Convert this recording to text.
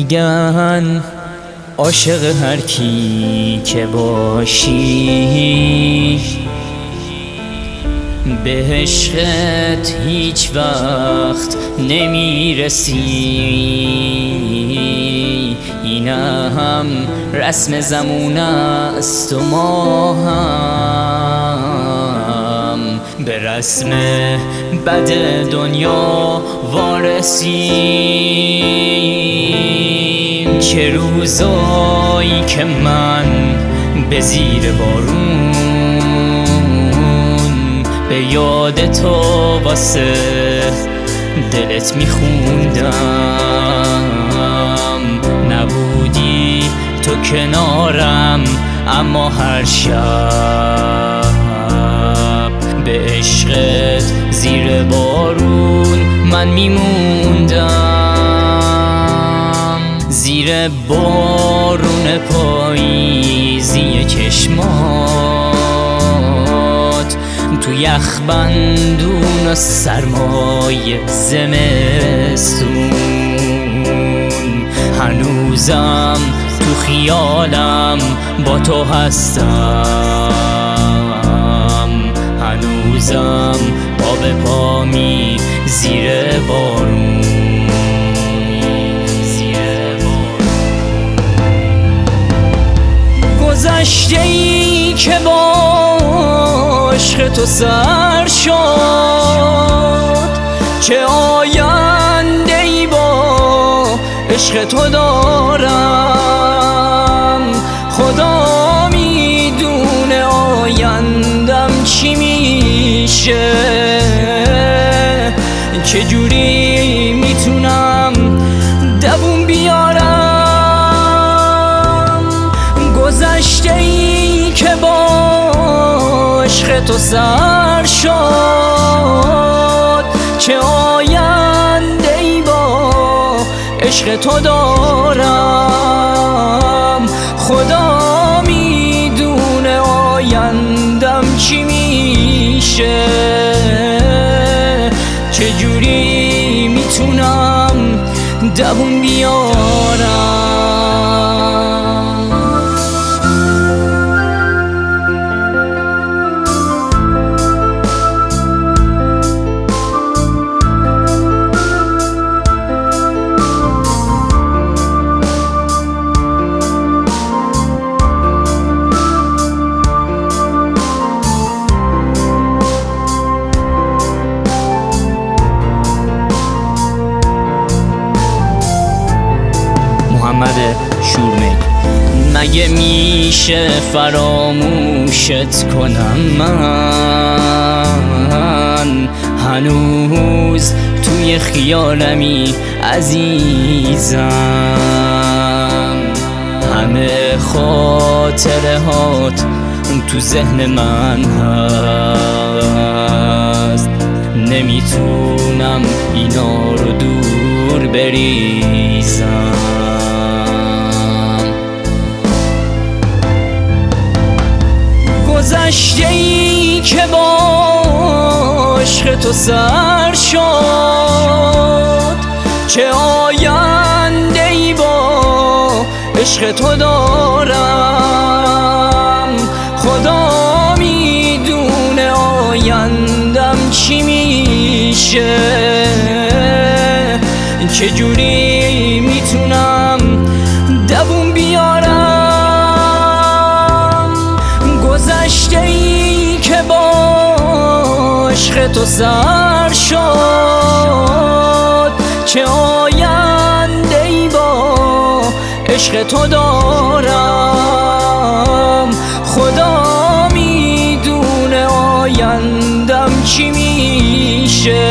میگن عاشق هر کی که باشی، به عشقت هیچ وقت نمیرسی. این هم رسم زمون است و ما هم به رسم بد دنیا وارسیم. چه روزایی که من به زیر بارون به یاد تو واسه دلت میخوندم، نبودی تو کنارم، اما هر شب به عشقت زیر بارون من میموندم. زیر بارون پاییزی چشمات، تو یخبندون و سرمای زمستون، هنوزم تو خیالم با تو هستم، هنوزم پا به پامی زیر بارون. گذشته‌ای که با عشق تو سر شد، چه آینده‌ای با عشق تو دارم. خدا میدونه آیندم چی میشه، چجوری میتونم دووم بیارم. گذشته‌ای که با عشق تو سر شد، چه آینده‌ای با عشق تو دارم. خدا میدونه آیندم چی میشه، چجوری میتونم دووم بیارم. محمد شورمی. مگه میشه فراموشت کنم؟ من هنوز توی خیالمی عزیزم، همه خاطره هات تو ذهن من هست، نمیتونم اینا رو دور بریزم. گذشته‌ای که با عشق تو سر شد، چه آینده‌ای با عشق تو دارم. خدا میدونه آیندم چی میشه، چجوری میتونم دووم بیارم. گذشته‌ای که با عشق تو سر شد، چه آینده‌ای با عشق تو دارم. خدا میدونه آیندم چی میشه،